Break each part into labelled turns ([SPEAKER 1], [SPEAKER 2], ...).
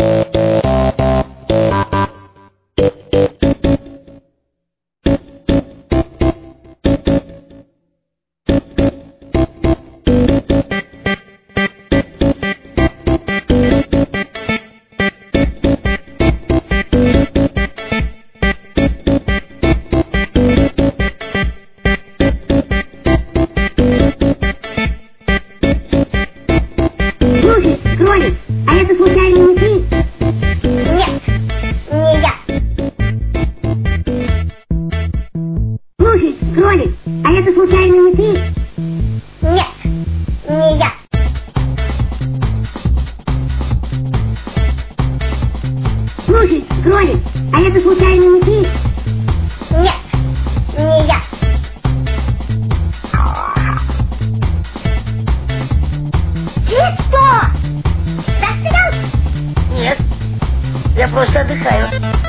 [SPEAKER 1] Я просто отдыхаю.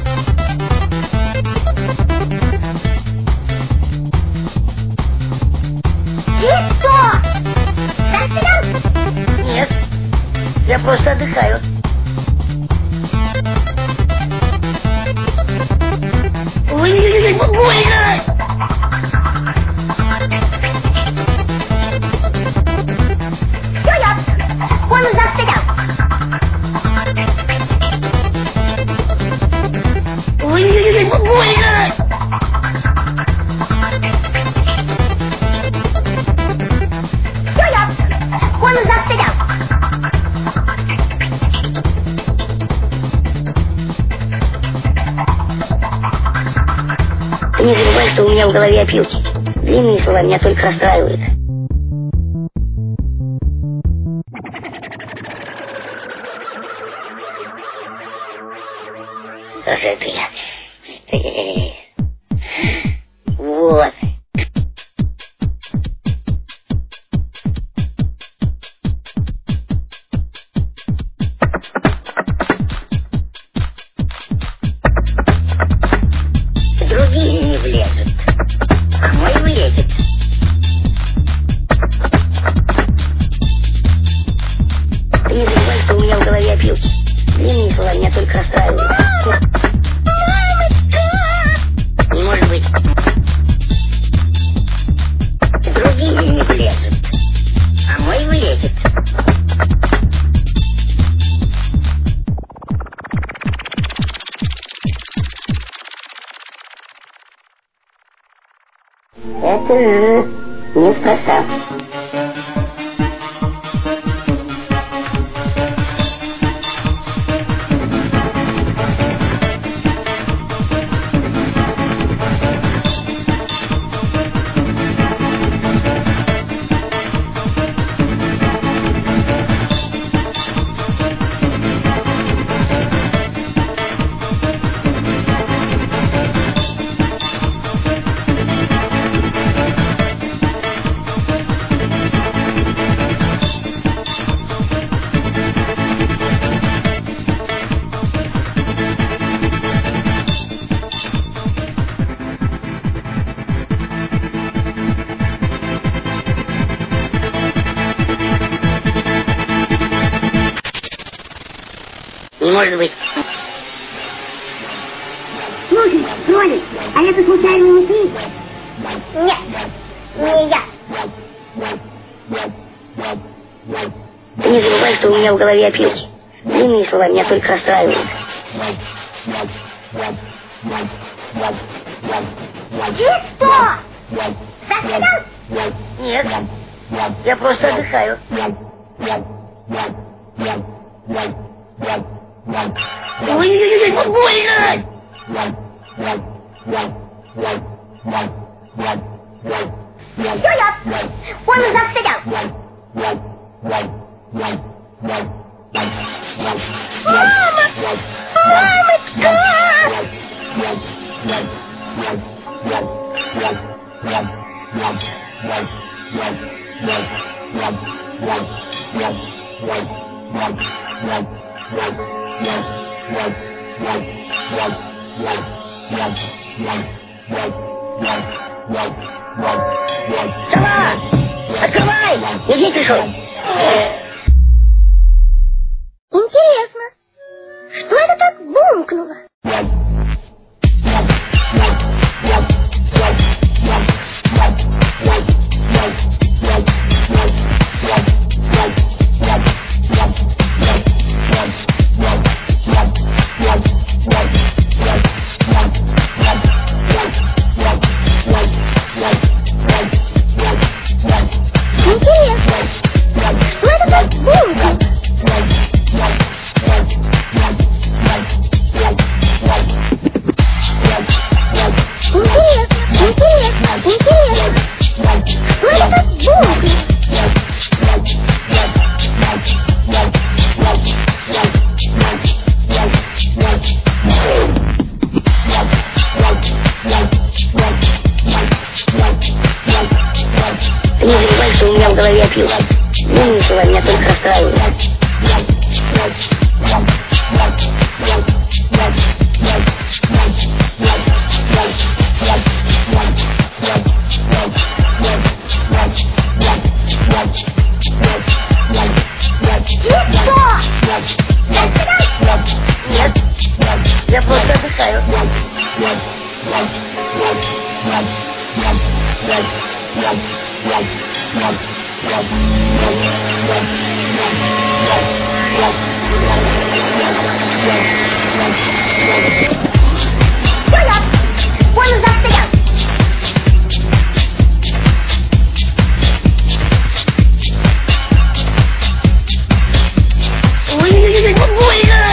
[SPEAKER 2] Ты что? Застрял?
[SPEAKER 1] Нет, я просто отдыхаю. Ой, больно!
[SPEAKER 2] Все, я. Он застрял.
[SPEAKER 1] Ой, больно!
[SPEAKER 2] Все, я. Он застрял.
[SPEAKER 1] Ты не забывай, что у меня в голове опилки. Длинные слова меня только расстраивают. Тоже приятно. Вот. Другие не влезут, а мой влезет. Ты не забывай, что у меня в голове опилки. Длинные слова меня только расстраивают. Не может быть. Другие не влезут, а мой влезет. Это же неспроста. Не может быть.
[SPEAKER 2] Слушай, Кролик, а это случайно не ты? Нет, не я.
[SPEAKER 1] Ты не забывай, что у меня в голове опилки. Длинные слова меня только расстраивают.
[SPEAKER 2] Ты что? Застрял?
[SPEAKER 1] Нет, я просто отдыхаю. Ой, больно!
[SPEAKER 2] Все, я. Он застрял. Мама! Мамочка!
[SPEAKER 1] Сова! Открывай! Медведь пришел!
[SPEAKER 2] Интересно, Что это так бумкнуло?
[SPEAKER 1] Ты не забывай, что у меня в голове пил. Вымысла меня только расстраивает. Нет, я просто отдыхаю.
[SPEAKER 2] Понял, застрял.
[SPEAKER 1] Ой, больно!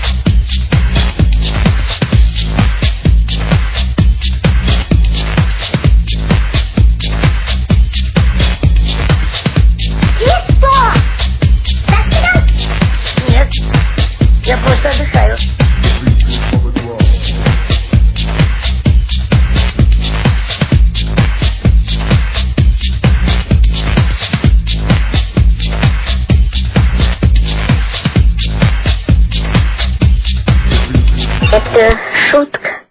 [SPEAKER 1] Нет, я просто отдыхаю. Это шутка.